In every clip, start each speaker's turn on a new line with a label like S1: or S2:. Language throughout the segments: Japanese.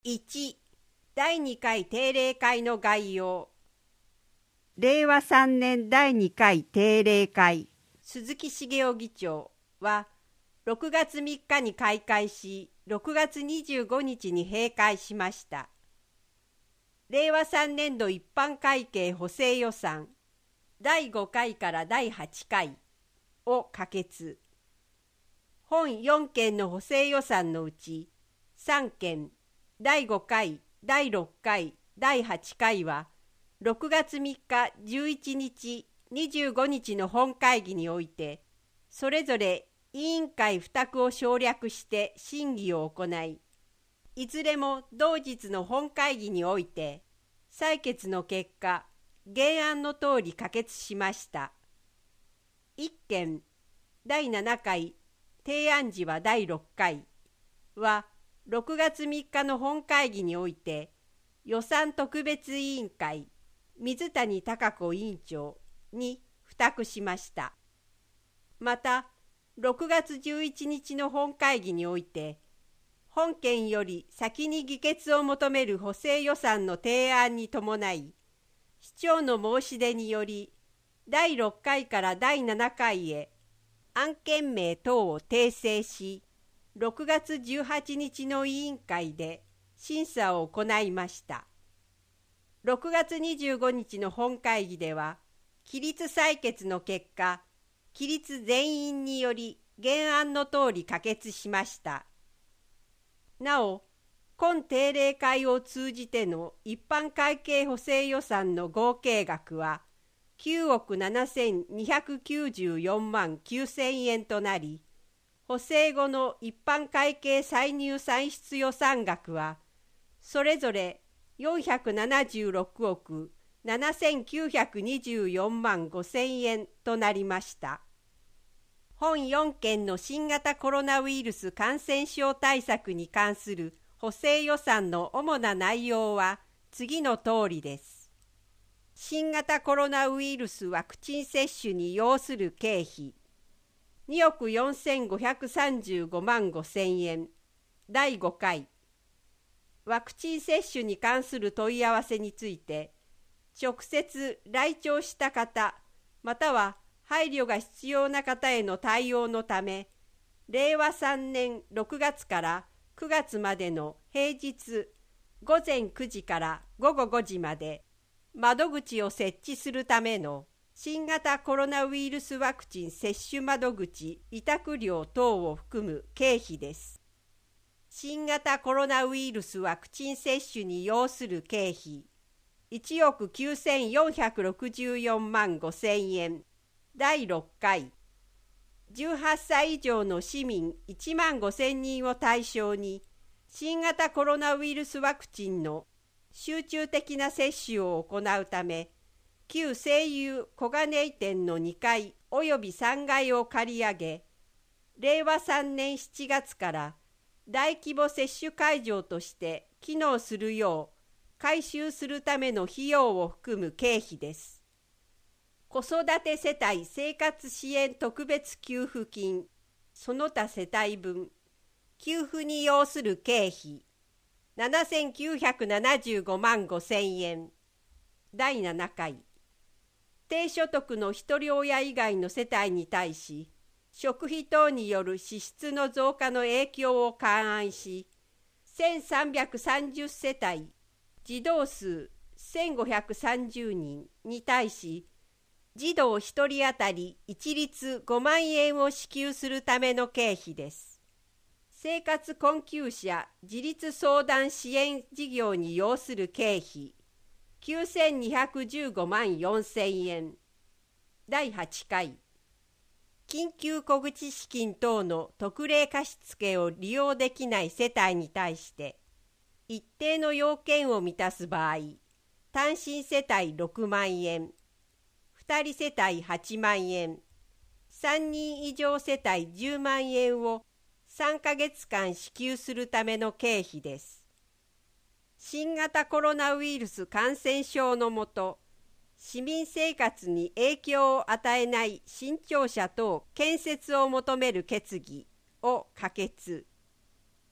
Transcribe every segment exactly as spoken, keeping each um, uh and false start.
S1: いち. だいにかい定例会の概要。
S2: れいわさんねんだいにかい定例会。
S1: 鈴木茂雄議長はろくがつみっかに開会し、ろくがつにじゅうごにちに閉会しました。れいわさんねんど一般会計補正予算だいごかいからだいはちかいを可決。本よんけんの補正予算のうちさんけん、だいごかい、だいろっかい、だいはちかいはろくがつみっか、じゅういちにち、にじゅうごにちの本会議においてそれぞれ委員会付託を省略して審議を行い、いずれも同日の本会議において採決の結果、原案の通り可決しました。いっけん、だいななかい提案時はだいろっかいはろくがつみっかの本会議において予算特別委員会水谷貴子委員長に付託しました。またろくがつじゅういちにちの本会議において本件より先に議決を求める補正予算の提案に伴い、市長の申し出によりだいろっかいからだいななかいへ案件名等を訂正し、ろくがつじゅうはちにちの委員会で審査を行いました。ろくがつにじゅうごにちの本会議では起立採決の結果、起立全員により原案の通り可決しました。なお、今定例会を通じての一般会計補正予算の合計額はきゅうおくななせんにひゃくきゅうじゅうよんまんきゅうせんえんとなり、補正後の一般会計歳入算出予算額はそれぞれよんひゃくななじゅうろくおくななせんきゅうひゃくにじゅうよんまんごせんえんとなりました。本よんけんの新型コロナウイルス感染症対策に関する補正予算の主な内容は次の通りです。新型コロナウイルスワクチン接種に要する経費におくよんせんごひゃくさんじゅうごまんごせんえん。だいごかいワクチン接種に関する問い合わせについて直接来庁した方または配慮が必要な方への対応のため、れいわさんねんろくがつからくがつまでの平日ごぜんくじからごごごじまで窓口を設置するための新型コロナウイルスワクチン接種窓口委託料等を含む経費です。新型コロナウイルスワクチン接種に要する経費いちおくきゅうせんよんひゃくろくじゅうよんまんごせんえん。だいろっかいじゅうはっさい以上の市民いちまんごせんにんを対象に新型コロナウイルスワクチンの集中的な接種を行うため、旧西友小金井店のにかいおよびさんがいを借り上げ、れいわさんねんしちがつから大規模接種会場として機能するよう改修するための費用を含む経費です。子育て世帯生活支援特別給付金その他世帯分給付に要する経費ななせんきゅうひゃくななじゅうごまんごせんえん。だいななかい低所得のひとり親以外の世帯に対し食費等による支出の増加の影響を勘案し、せんさんびゃくさんじゅうせたい児童数せんごひゃくさんじゅうにんに対し児童ひとり当たり一律ごまんえんを支給するための経費です。生活困窮者自立相談支援事業に要する経費きゅうせんにひゃくじゅうごまんよんせんえん。だいはちかい緊急小口資金等の特例貸付を利用できない世帯に対して一定の要件を満たす場合、単身世帯ろくまんえん、ふたり世帯はちまんえん、さんにん以上世帯じゅうまんえんをさんかげつかん支給するための経費です。新型コロナウイルス感染症のもと、市民生活に影響を与えない新庁舎等建設を求める決議を可決。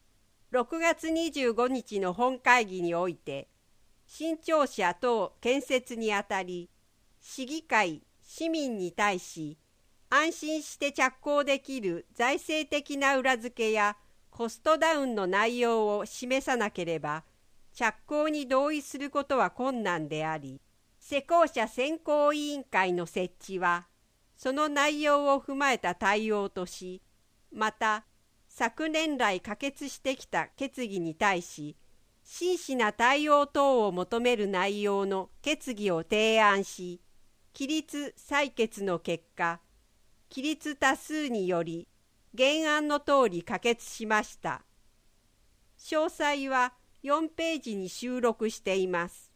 S1: ろくがつにじゅうごにちの本会議において、新庁舎等建設にあたり、市議会、市民に対し、安心して着工できる財政的な裏付けやコストダウンの内容を示さなければ、着工に同意することは困難であり、施工者選考委員会の設置は、その内容を踏まえた対応とし、また、昨年来可決してきた決議に対し、真摯な対応等を求める内容の決議を提案し、起立採決の結果、起立多数により原案の通り可決しました。詳細はよんページに収録しています。